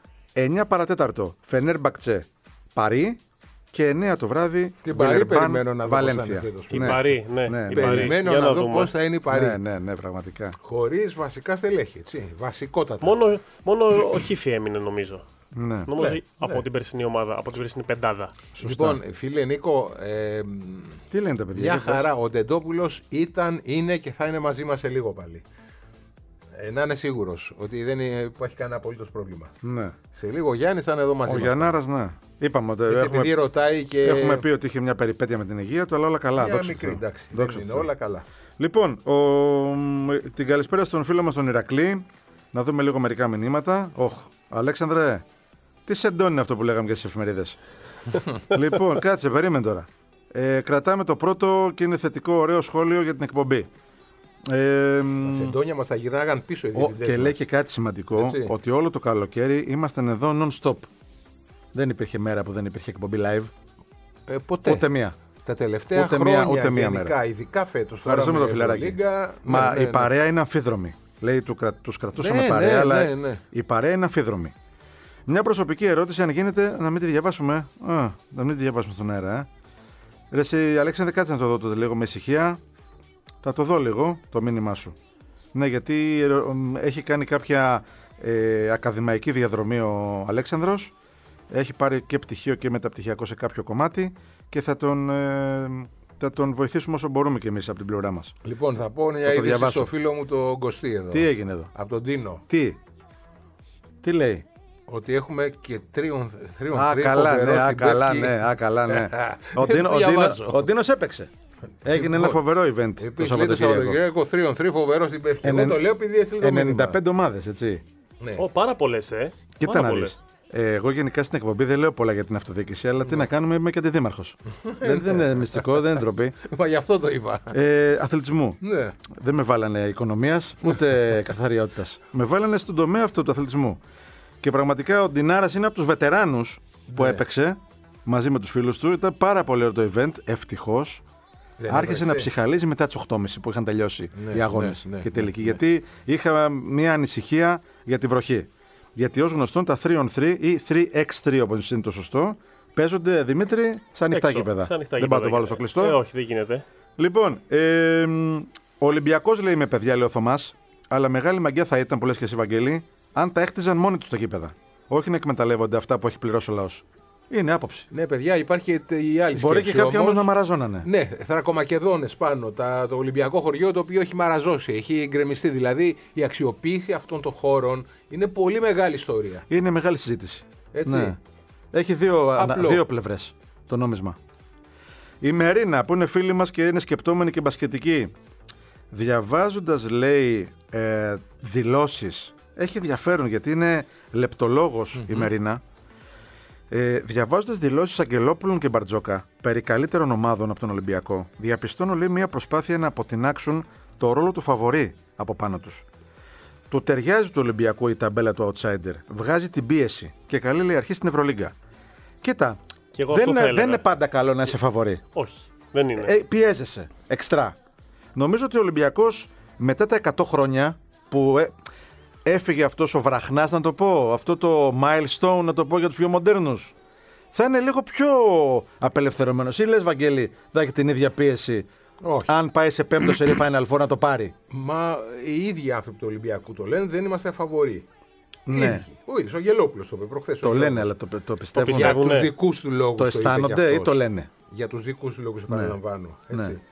9 παρατέταρτο Φενέρμπαχτσε Παρί. Και 9 το βράδυ την Παρί περιμένω να δω Βαλένθια. Η Παρί, ναι. Περιμένω να δω πώς θα είναι η Παρί. Ναι, πραγματικά. Χωρίς βασικά στελέχη, έτσι. Βασικότατα. Μόνο ο Χίφη έμεινε νομίζω. Ναι. Νομίζω από την περσινή ομάδα, από την περσινή πεντάδα. Σωστά. Λοιπόν, φίλε Νίκο, τι λένε τα παιδιά. Μια χαρά. Ο Ντεντόπουλος είναι και θα είναι μαζί μας σε λίγο πάλι. Να είναι σίγουρος ότι δεν υπάρχει κανένα απολύτως πρόβλημα. Ναι. Σε λίγο ο Γιάννης θα είναι εδώ μαζί μας. Ο Γιαννάρας, ναι. Είπαμε ότι έχουμε πει ότι είχε μια περιπέτεια με την υγεία του, αλλά όλα καλά. Μια μικρή, εντάξει. Είναι όλα καλά. Λοιπόν, την καλησπέρα στον φίλο μας τον Ηρακλή. Να δούμε λίγο μερικά μηνύματα. Αλέξανδρε, τι σεντόν είναι αυτό που λέγαμε για τις εφημερίδες. Λοιπόν, κάτσε, περίμενε τώρα. Κρατάμε το πρώτο και είναι θετικό, ωραίο σχόλιο για την εκπομπή. Τα σεντόνια μας τα γυρνάγαν πίσω οι διευθυντές. Και λέει και κάτι σημαντικό, έτσι, ότι όλο το καλοκαίρι ήμασταν εδώ non-stop. Δεν υπήρχε μέρα που δεν υπήρχε εκπομπή live. Ποτέ. Ούτε μία. Τα τελευταία χρόνια ούτε μία γενικά, μέρα. Ειδικά φέτος. Ευχαριστούμε το φιλαράκι. Μα η παρέα είναι αμφίδρομη. Λέει, τους κρατούσαμε παρέα, αλλά η παρέα είναι αμφίδρομη. Μια προσωπική ερώτηση, αν γίνεται, να μην τη διαβάσουμε. Να μην τη διαβάσουμε στον αέρα. Ρε εσύ, Αλέξανδρε, κάτσε να το δω λίγο με ησυχία. Θα το δω λίγο, το μήνυμά σου. Ναι, γιατί έχει κάνει κάποια ακαδημαϊκή διαδρομή ο Αλέξανδρος. Έχει πάρει και πτυχίο και μεταπτυχιακό σε κάποιο κομμάτι και θα τον βοηθήσουμε όσο μπορούμε κι εμείς από την πλευρά μας. Λοιπόν, θα πω μια είδηση στο φίλο μου τον Κωστή εδώ. Τι έγινε εδώ? Από τον Τίνο. Τι λέει? Ότι έχουμε και τρίον καλά, ναι. Ο Ντίνος έπαιξε. Έγινε ένα φοβερό event το Σαββατοκύριακο. 3-on-3 φοβερό στην Πεύκη. Εγώ το λέω επειδή έστειλε το 95 ομάδες, έτσι. Πάρα πολλές, Κοίτα να δεις. Εγώ γενικά στην εκπομπή δεν λέω πολλά για την αυτοδιοίκηση, αλλά τι να κάνουμε, είμαι και αντιδήμαρχος. Δεν είναι μυστικό, δεν είναι ντροπή. Μα γι' αυτό το είπα. Αθλητισμού. Δεν με βάλανε οικονομίας ούτε καθαριότητας. Με βάλανε στον τομέα αυτό του αθλητισμού. Και πραγματικά ο Ντινάρας είναι από τους βετεράνους που έπαιξε μαζί με τους φίλους του. Ήταν πάρα πολύ ωραίο το event, ευτυχώς. άρχισε να ψυχαλίζει μετά τις 8.30 που είχαν τελειώσει οι αγώνες και τελική. Γιατί είχα μια ανησυχία για τη βροχή. Γιατί ως γνωστόν τα 3on3 ή 3x3 όπως είναι το σωστό, παίζονται, Δημήτρη, σε ανοιχτά γήπεδα. Δεν πάω να το βάλω στο κλειστό. Όχι, δεν γίνεται. Λοιπόν, ο Ολυμπιακός λέει με παιδιά, λέει ο Θωμάς, αλλά μεγάλη μαγκιά θα ήταν, που λες και εσύ, Βαγγέλη, αν τα έχτιζαν μόνοι τους τα γήπεδα. Όχι να εκμεταλλεύονται αυτά που έχει πληρώσει ο λαός. Είναι άποψη. Ναι, παιδιά, υπάρχει και η άλλη σκέψη. Μπορεί και κάποιοι όμως να μαραζώνανε. Ναι, θρακομακεδόνες πάνω. Το Ολυμπιακό χωριό το οποίο έχει μαραζώσει, έχει γκρεμιστεί. Δηλαδή η αξιοποίηση αυτών των χώρων είναι πολύ μεγάλη ιστορία. Είναι μεγάλη συζήτηση. Έτσι. Ναι. Έχει δύο πλευρές το νόμισμα. Η Μερίνα, που είναι φίλη μας και είναι σκεπτόμενη και μπασκετική, διαβάζοντας, λέει, δηλώσεις, έχει ενδιαφέρον γιατί είναι λεπτολόγος η Μερίνα. Διαβάζοντας δηλώσεις Αγγελόπουλων και Μπαρτζόκα περί καλύτερων ομάδων από τον Ολυμπιακό, διαπιστώνω, λέει, μια προσπάθεια να αποτινάξουν το ρόλο του φαβορί από πάνω τους. Του ταιριάζει του Ολυμπιακού η ταμπέλα του outsider, βγάζει την πίεση και καλή, λέει, αρχή στην Ευρωλίγκα. Κοίτα, δεν είναι πάντα καλό να είσαι φαβορί. Όχι, δεν είναι. Πιέζεσαι, εξτρά. Νομίζω ότι ο Ολυμπιακός μετά τα 100 χρόνια που έφυγε αυτός ο βραχνάς, να το πω, αυτό το milestone, να το πω για τους πιο μοντέρνους, θα είναι λίγο πιο απελευθερωμένος. Ή λες, Βαγγέλη, θα έχει την ίδια πίεση? Όχι. Αν πάει σε 5ο σερί Final Four να το πάρει? Μα οι ίδιοι άνθρωποι του Ολυμπιακού το λένε, δεν είμαστε φαβοροί. Ναι. Ο ίδιος ο Γελόπουλος το είπε προχθές. Το λένε, αλλά το πιστεύουν. Για τους δικούς του λόγους. Το αισθάνονται ή το λένε? Για τους δικούς του λόγους, επαναλαμβάνω. Ναι. Έτσι.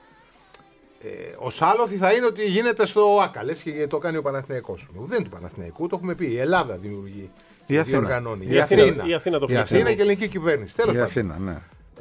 Ο Σάλωθη θα είναι ότι γίνεται στο ΆΚΑ, λες, και το κάνει ο Παναθηναϊκός. Δεν του Παναθηναϊκού, το έχουμε πει. Η Ελλάδα δημιουργεί. Η Αθήνα. Διοργανώνει. Η Αθήνα το η Αθήνα και η ελληνική κυβέρνηση. Τέλος πάντων. Αθήνα, ναι.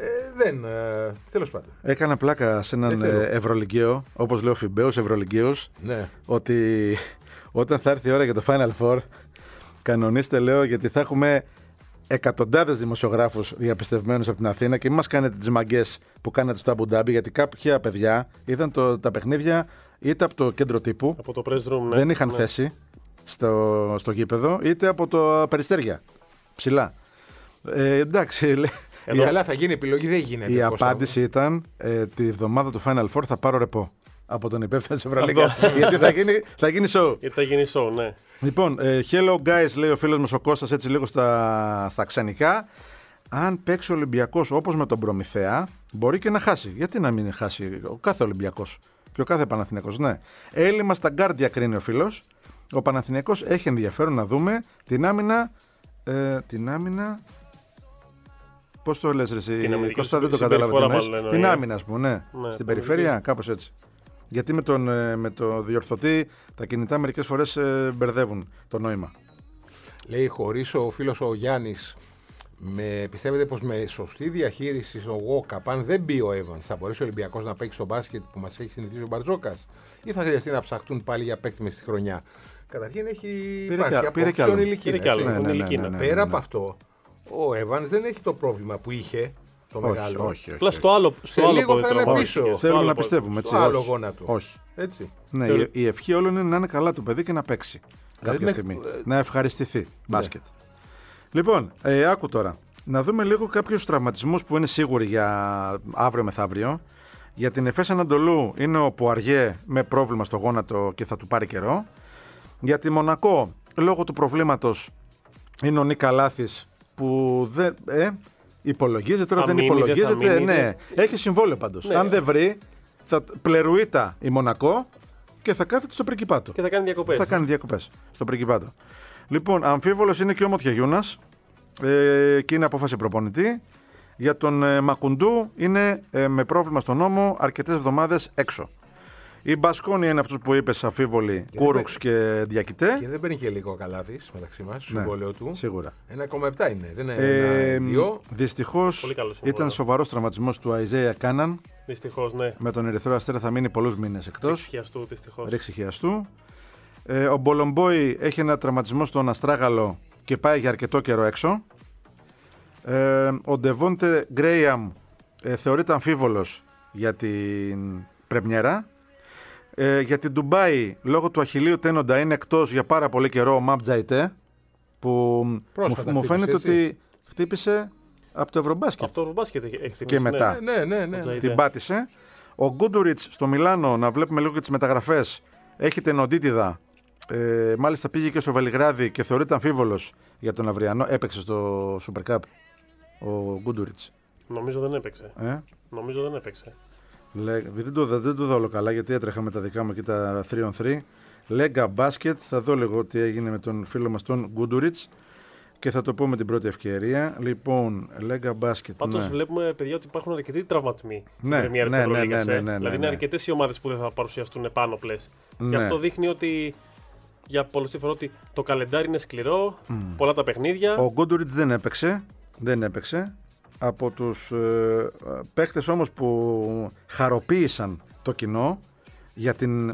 Τέλος πάντων. Έκανα πλάκα σε έναν ευρωλυγκαίο, όπως λέει ο Φιμπέος, ευρωλυγκαίος, Ναι. ότι όταν θα έρθει η ώρα για το Final Four, κανονίστε, λέω, γιατί θα έχουμε εκατοντάδες δημοσιογράφους διαπιστευμένους από την Αθήνα και μην μας κάνετε τις μαγκές που κάνετε στο Αμπουντάμπι, γιατί κάποια παιδιά είδαν τα παιχνίδια είτε από το κέντρο τύπου, από το press room, ναι, δεν είχαν θέση στο γήπεδο, είτε από το Περιστέρια, ψηλά. Εντάξει, Καλά, θα γίνει επιλογή, δεν γίνεται. Η απάντηση ήταν τη εβδομάδα του Final Four θα πάρω ρεπό από τον υπεύθυνο της Ευρωλίγκα. Γιατί θα γίνει show. Γιατί θα γίνει show, ναι. Λοιπόν, hello guys, λέει ο φίλος μας ο Κώστας, έτσι λίγο στα ξενικά. Αν παίξει ο Ολυμπιακός όπως με τον Προμηθέα, μπορεί και να χάσει. Γιατί να μην χάσει ο κάθε Ολυμπιακός και ο κάθε Παναθηναϊκός? Ναι. Έλλειμμα στα γκάρντια, κρίνει ο φίλος. Ο Παναθηναϊκός έχει ενδιαφέρον να δούμε την άμυνα. Πώς το λες, ρε εσύ, Κώστα, δεν το κατάλαβα τι εννοείς. Την άμυνα, ας πούμε, ναι. Στην περιφέρεια, κάπως έτσι. Γιατί με το διορθωτή τα κινητά μερικές φορές μπερδεύουν το νόημα. Λέει, χωρίς ο φίλος ο Γιάννης, πιστεύετε πως με σωστή διαχείριση στο walk-up, αν δεν μπει ο Evans, θα μπορέσει ο Ολυμπιακός να παίξει στο μπάσκετ που μας έχει συνηθίσει ο Μπαρτζόκας, ή θα χρειαστεί να ψαχτούν πάλι για παίκτη μες στη χρονιά? Καταρχήν πήρε κι άλλο. Ναι. Πέρα από αυτό, ο Evans δεν έχει το πρόβλημα που είχε το μεγάλο. Όχι. Στο άλλο λίγο θα είναι πίσω. Θέλουμε να πιστεύουμε, έτσι. Στο άλλο γόνατο. Όχι. Έτσι. Ναι, η ευχή όλων είναι να είναι καλά το παιδί και να παίξει κάποια στιγμή. Να ευχαριστηθεί μπάσκετ. Λοιπόν, άκου τώρα. Να δούμε λίγο κάποιους τραυματισμούς που είναι σίγουροι για αύριο μεθαύριο. Για την Εφές Ανατολού είναι ο Πουαριέ με πρόβλημα στο γόνατο και θα του πάρει καιρό. Για τη Μονακό, λόγω του προβλήματος, είναι ο Νίκα Λάθης που δεν υπολογίζεται, τώρα δεν υπολογίζεται. Ναι, έχει συμβόλαιο πάντως. Ναι. Αν δεν βρει, θα πλερουίτα η Μονακό και θα κάθεται στο Πρικυπάτο. Και θα κάνει διακοπές. Θα κάνει διακοπές στο Πρικυπάτο. Λοιπόν, αμφίβολος είναι και ο Μοτιαγιούνας και είναι απόφαση προπονητή. Για τον Μακουντού είναι με πρόβλημα στον ώμο αρκετές εβδομάδες έξω. Η Μπασκόνια είναι αυτός που είπες, αμφίβολη, Κούρουξ και Διακητέ. Και δεν παίρνει και λίγο Καλάθης μεταξύ μας, στο συμβόλαιο του. Σίγουρα. 1,7 είναι, δεν είναι 1,2. Δυστυχώς ήταν σοβαρός τραυματισμός του Αϊζέα Κάναν. Δυστυχώς, ναι. Με τον Ερυθρό Αστέρα θα μείνει πολλούς μήνες εκτός. Ρήξη χιαστού. Ο Μπολομπόι έχει ένα τραυματισμό στον Αστράγαλο και πάει για αρκετό καιρό έξω. Ο Ντεβόντε Γκρέιαμ θεωρείται αμφίβολος για την πρεμιέρα. Για την Ντουμπάι, λόγω του αχιλλείου τένοντα, είναι εκτός για πάρα πολύ καιρό ο Μαπ Τζαϊτέ, που μου φαίνεται ότι χτύπησε από το Ευρωμπάσκετ. Από το Ευρωμπάσκετ έχει χτύπήσει. Και μετά ναι. την πάτησε. Ο Γκούντουριτς στο Μιλάνο, να βλέπουμε λίγο και τις μεταγραφές. Έχει την οντίτιδα. Μάλιστα πήγε και στο Βελιγράδι και θεωρείται αμφίβολος για τον αυριανό. Έπαιξε στο Super Cup ο Γκούντουριτς. Νομίζω δεν έπαιξε. Νομίζω δεν έπαιξε. Δεν το δω όλο καλά γιατί έτρεχα με τα δικά μου και τα 3on3. Λέγκα μπάσκετ, θα δω λίγο τι έγινε με τον φίλο μας τον Γκούντουριτς και θα το πω με την πρώτη ευκαιρία. Λοιπόν, Λέγκα μπάσκετ. Πάντως βλέπουμε, παιδιά, ότι υπάρχουν αρκετοί τραυματισμοί στην Πρεμιέρα της Ευρωλίγκας. Δηλαδή είναι αρκετές οι ομάδες που δεν θα παρουσιαστούν επάνω πλες. Και αυτό δείχνει ότι για πολλούς φορά ότι το καλεντάρι είναι σκληρό, πολλά τα παιχνίδια. Ο Γκούντουριτς δεν έπαιξε. Από τους παίχτες όμως που χαροποίησαν το κοινό για την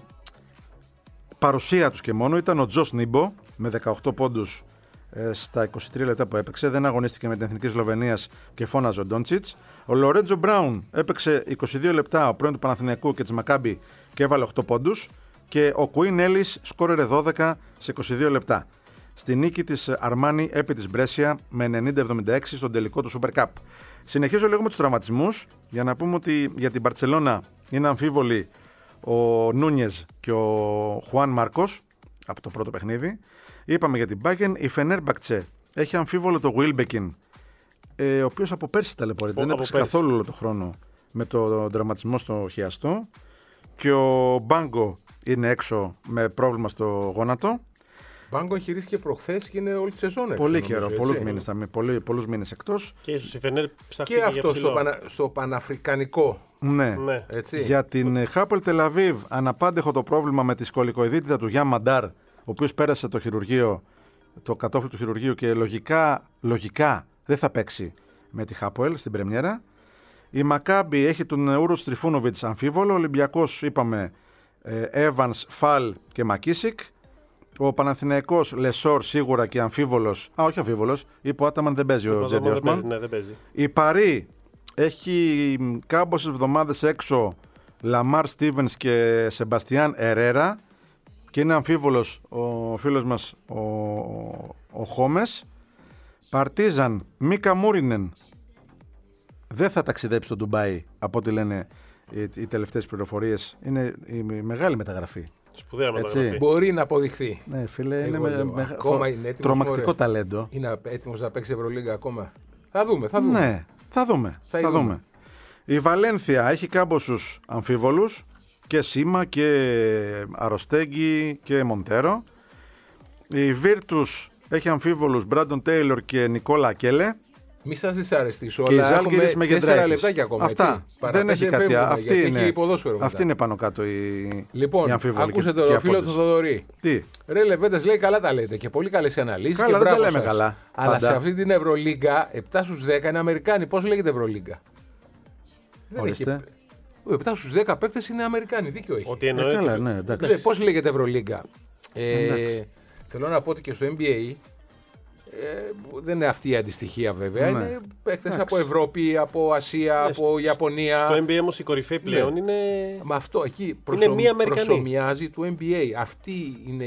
παρουσία τους και μόνο ήταν ο Τζος Νίμπο με 18 πόντους στα 23 λεπτά που έπαιξε. Δεν αγωνίστηκε με την Εθνική Σλοβενίας και φώναζε ο Ντόντσιτς. Ο Λορέντζο Μπράουν έπαιξε 22 λεπτά ο πρώην του Παναθηναϊκού και της Μακάμπι και έβαλε 8 πόντους. Και ο Κουίν Έλλης σκόρερε 12 σε 22 λεπτά. Στη νίκη της Αρμάνι επί της Μπρέσια με 90-76 στον τελικό του Super Cup. Συνεχίζω λίγο με τους τραυματισμούς για να πούμε ότι για την Μπαρτσελώνα είναι αμφίβολοι ο Νούνιες και ο Χουάν Μάρκος από το πρώτο παιχνίδι. Είπαμε για την Μπάγεν. Η Φενέρμπακτσε έχει αμφίβολο το Βίλμπεκιν, ο οποίος από πέρσι ταλαιπωρείται. Δεν έπαιξε καθόλου όλο το χρόνο με τον τραυματισμό στο χιαστό. Και ο Μπάγκο είναι έξω με πρόβλημα στο γόνατο. Μπάγκο χειρίστηκε προχθές και είναι όλη τη σεζόν έξω. Πολύ καιρό, πολλούς μήνες εκτός. Και ίσως η Φενέρ ψάχνει και αυτό στο Παναφρικανικό. Ναι. Έτσι. Για την Χάπελ Τελαβίβ αναπάντεχο το πρόβλημα με τη σκολικοειδίτιδα του Γιάν Μαντάρ, ο οποίος πέρασε το χειρουργείο, το κατόφλι του χειρουργείου και λογικά δεν θα παίξει με τη Χάπελ στην πρεμιέρα. Η Μακάμπι έχει τον Ούρος Τριφούνοβιτς αμφίβολο. Ο Ολυμπιακός είπαμε Evans, Φαλ και Μακίσικ. Ο Παναθηναϊκός Λεσόρ σίγουρα και αμφίβολος. Όχι αμφίβολος, είπε ο Άταμαν δεν παίζει ο Τζέντι Όσμαν. Η Παρί έχει κάμποσες εβδομάδες έξω Λαμάρ Στίβενς και Σεμπαστιάν Ερέρα και είναι αμφίβολος ο φίλος μας ο Χόμες. Παρτίζαν Μίκα Μούρινεν δεν θα ταξιδέψει στο Ντουμπάι από ό,τι λένε οι τελευταίες πληροφορίες. Είναι η μεγάλη μεταγραφή. Σπουδαία μεταγραφή. Μπορεί να αποδειχθεί. Ναι, φίλε, είναι τρομακτικό ταλέντο. Είναι έτοιμος να παίξει Ευρωλίγκα ακόμα. Θα δούμε. Ναι, θα δούμε. Η Βαλένθια έχει κάμποσους αμφίβολους και Σίμα και Αροστέγγι και Μοντέρο. Η Βίρτους έχει αμφίβολους Μπράντον Τέιλορ και Νικόλα Ακέλε. Μη σας δυσαρεστήσω, και αλλά έχουμε 4 λεπτάκια ακόμα. Αυτά. Δεν έχει κάτι άλλο. Αυτή είναι πάνω κάτω λοιπόν, η αμφίβολη. Ακούσε το φίλο του Θοδωρή. Τι. Ρε Λεβέντες, λέει καλά τα λέτε και πολύ καλές οι αναλύσεις. Καλά, δεν τα λέμε καλά. Αλλά πάντα. σε αυτή την Ευρωλίγκα, 7 στους 10 είναι Αμερικάνοι. Πώς λέγεται Ευρωλίγκα? Ορίστε. 7 στους 10 παίκτες είναι Αμερικάνοι. Δίκιο έχει. Ότι εννοείται. Ναι, εντάξει. Πώς λέγεται Ευρωλίγκα? Θέλω να πω ότι και στο NBA. Δεν είναι αυτή η αντιστοιχεία βέβαια. Ναι. Είναι παίκτες από Ευρώπη, από Ασία, από Ιαπωνία. Στο NBA όμως η κορυφή πλέον είναι. Μα αυτό εκεί προσωμιάζει του NBA. Αυτή είναι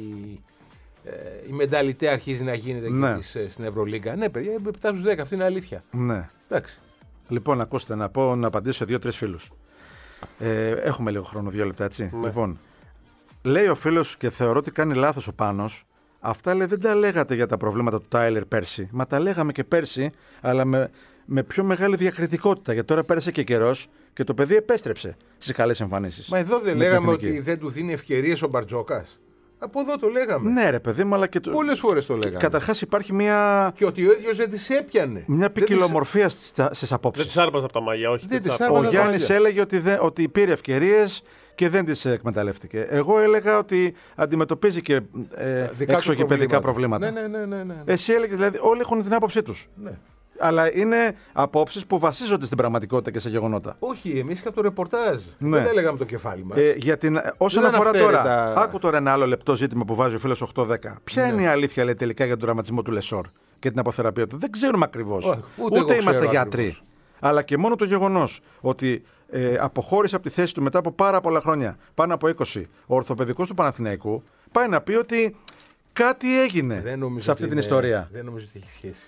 η μενταλιτέ αρχίζει να γίνεται εκεί στην Ευρωλίγκα. Ναι, παιδιά, 7 στους 10, αυτή είναι αλήθεια. Ναι. Εντάξει. Λοιπόν, ακούστε, να απαντήσω σε 2-3 φίλους. Έχουμε λίγο χρόνο, 2 λεπτά, έτσι. Ναι. Λοιπόν, λέει ο φίλος και θεωρώ ότι κάνει λάθος ο Πάνος. Αυτά λέει, δεν τα λέγατε για τα προβλήματα του Τάιλερ πέρσι. Μα τα λέγαμε και πέρσι, αλλά με πιο μεγάλη διακριτικότητα. Γιατί τώρα πέρασε και καιρός και το παιδί επέστρεψε στις καλές εμφανίσεις. Μα εδώ δεν λέγαμε ότι δεν του δίνει ευκαιρίες ο Μπαρτζόκας? Από εδώ το λέγαμε. Ναι, ρε παιδί μου, αλλά και πολλές φορές το λέγαμε. Καταρχάς υπάρχει μια. Και ότι ο ίδιος δεν τις έπιανε. Μια ποικιλομορφία στις απόψεις. Δεν τις άρπαζε από τα μαλλιά, όχι. Ο Γιάννης έλεγε ότι πήρε ευκαιρίες και δεν τις εκμεταλλεύτηκε. Εγώ έλεγα ότι αντιμετωπίζει και εξωγηπαιδικά προβλήματα. Ναι. Εσύ έλεγες, δηλαδή, όλοι έχουν την άποψή τους. Ναι. Αλλά είναι απόψεις που βασίζονται στην πραγματικότητα και σε γεγονότα. Όχι, εμείς και από το ρεπορτάζ. Ναι. Δεν τα λέγαμε το κεφάλι μας. Όσον αφορά τώρα. Άκου τώρα ένα άλλο λεπτό ζήτημα που βάζει ο φίλος 8-10. Ποια είναι η αλήθεια, λέει, τελικά για τον τραυματισμό του Λεσόρ και την αποθεραπεία του? Δεν ξέρουμε ακριβώς. Ούτε είμαστε γιατροί. Αλλά και μόνο το γεγονός ότι αποχώρησε από τη θέση του μετά από πάρα πολλά χρόνια, πάνω από 20, ο ορθοπαιδικός του Παναθηναϊκού, πάει να πει ότι κάτι έγινε σε αυτή την ιστορία. Δεν νομίζω ότι έχει σχέση.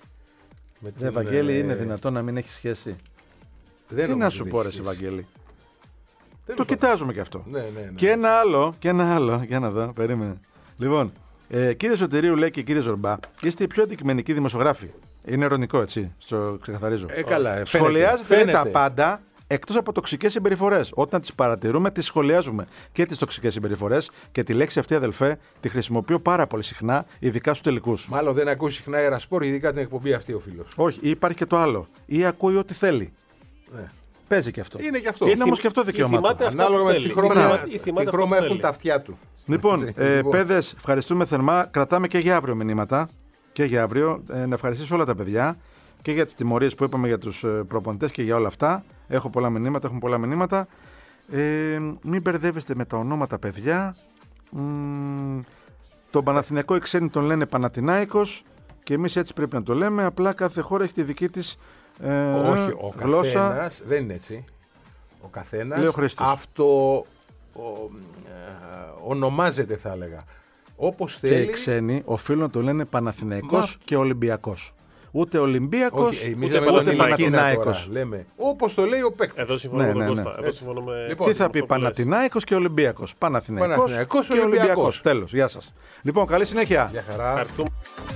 Ευαγγέλη, είναι δυνατόν να μην έχει σχέση? Τι να σου πω, ρε Ευαγγέλη? Το κοιτάζουμε και αυτό. Ναι. Και ένα άλλο, για να δω, περίμενε. Λοιπόν, κύριε Σωτηρίου, λέει, και κύριε Ζορμπά, είστε οι πιο αντικειμενικοί δημοσιογράφοι. Είναι ειρωνικό, έτσι, στο ξεκαθαρίζω. Καλά, σχολιάζετε τα πάντα εκτός από τοξικές συμπεριφορές. Όταν τις παρατηρούμε, τις σχολιάζουμε. Και τις τοξικές συμπεριφορές, και τη λέξη αυτή, αδελφέ, τη χρησιμοποιώ πάρα πολύ συχνά, ειδικά στους τελικούς. Μάλλον δεν ακούει συχνά αερασπόρ, ειδικά την εκπομπή αυτή ο φίλος. Όχι, υπάρχει και το άλλο. Ή ακούει ό,τι θέλει. Ναι. Παίζει και αυτό. Είναι και αυτό. Είναι όμως και αυτό δικαίωμά του. Ανάλογα με τι χρώμα έχουν τα αυτιά του. Λοιπόν, παιδες, ευχαριστούμε θερμά. Κρατάμε και για αύριο μηνύματα. Και για αύριο. Να ευχαριστήσω όλα τα παιδιά και για τις τιμωρίες που είπαμε για τους προπονητές και για όλα αυτά. Έχουμε πολλά μηνύματα. Μην μπερδεύεστε με τα ονόματα, παιδιά. Τον Παναθηναϊκό οι ξένοι τον λένε Παναθηνάικος και εμείς έτσι πρέπει να το λέμε. Απλά κάθε χώρα έχει τη δική της όχι, ο γλώσσα. Καθένας, δεν είναι έτσι. Ο καθένας αυτό ονομάζεται, θα έλεγα. Όπως και θέλει. Οι ξένοι οφείλουν να το λένε Παναθηναϊκός και Ολυμπιακός. Ούτε Ολυμπιακός, ούτε Παναθηνάικος. Λέμε όπως το λέει ο παίκτης. Εδώ συμφωνούμε με τον Κώστα. Τι θα πει Παναθηνάικος και Ολυμπιακός. Παναθηναϊκός και Ολυμπιακός. Τέλος. Γεια σας. Λοιπόν, καλή συνέχεια. Γεια χαρά. Ευχαριστούμε.